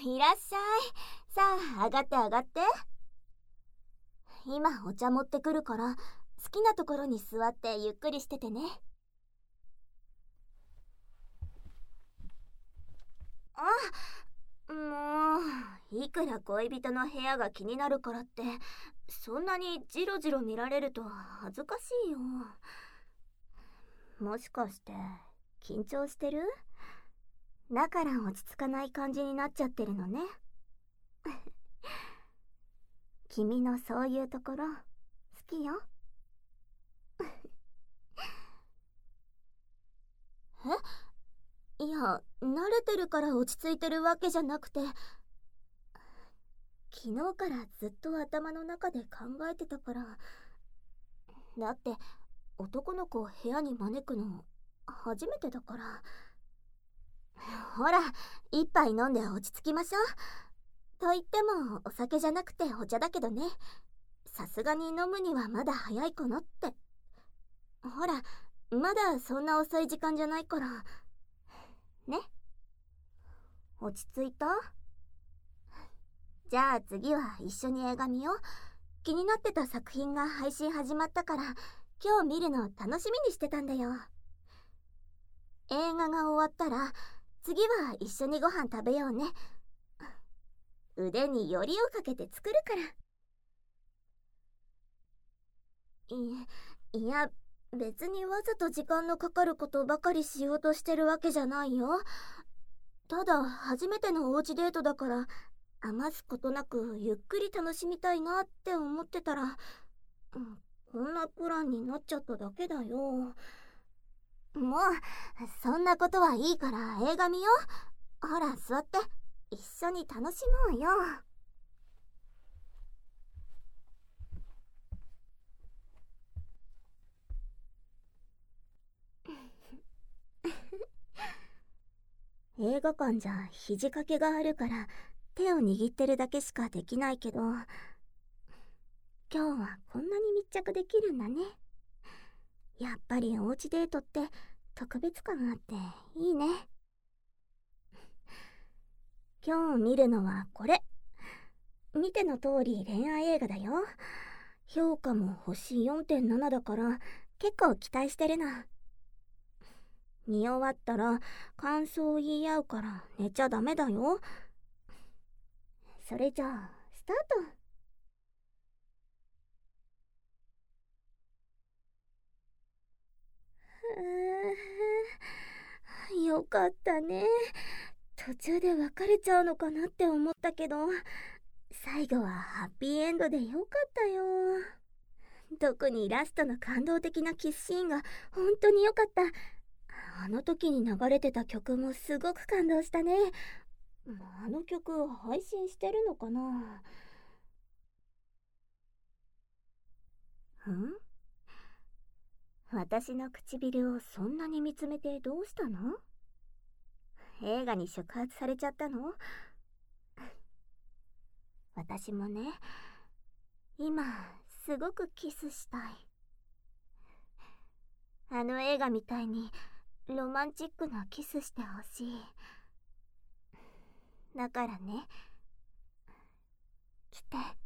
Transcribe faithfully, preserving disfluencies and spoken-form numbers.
いらっしゃい。さあ、上がって上がって。今お茶持ってくるから、好きなところに座ってゆっくりしててね。あ、もう、いくら恋人の部屋が気になるからって、そんなにジロジロ見られると恥ずかしいよ。もしかして緊張してる？だから落ち着かない感じになっちゃってるのね。君のそういうところ好きよ。え、いや、慣れてるから落ち着いてるわけじゃなくて、昨日からずっと頭の中で考えてたから。だって男の子を部屋に招くの初めてだから。ほら、一杯飲んで落ち着きましょう。と言ってもお酒じゃなくてお茶だけどね。さすがに飲むにはまだ早いかなって。ほら、まだそんな遅い時間じゃないからね。落ち着いた？じゃあ次は一緒に映画見よう。気になってた作品が配信始まったから、今日見るの楽しみにしてたんだよ。映画が終わったら次は一緒にご飯食べようね。腕によりをかけて作るから。い、いや、別にわざと時間のかかることばかりしようとしてるわけじゃないよ。ただ初めてのおうちデートだから、余すことなくゆっくり楽しみたいなって思ってたら、うん、こんなプランになっちゃっただけだよ。もうそんなことはいいから映画見よう。ほら座って、一緒に楽しもうよ。映画館じゃ肘掛けがあるから手を握ってるだけしかできないけど、今日はこんなに密着できるんだね。やっぱりおうちデートって特別感あっていいね。今日見るのはこれ。見ての通り恋愛映画だよ。評価も星 よんてんなな だから結構期待してるの。見終わったら感想を言い合うから寝ちゃダメだよ。それじゃあスタート。うーん、よかったね。途中で別れちゃうのかなって思ったけど、最後はハッピーエンドでよかったよ。特にラストの感動的なキスシーンが本当によかった。あの時に流れてた曲もすごく感動したね。あの曲配信してるのかな？ん？私の唇をそんなに見つめてどうしたの？映画に触発されちゃったの？私もね、今すごくキスしたい。あの映画みたいにロマンチックなキスしてほしい。だからね、来て。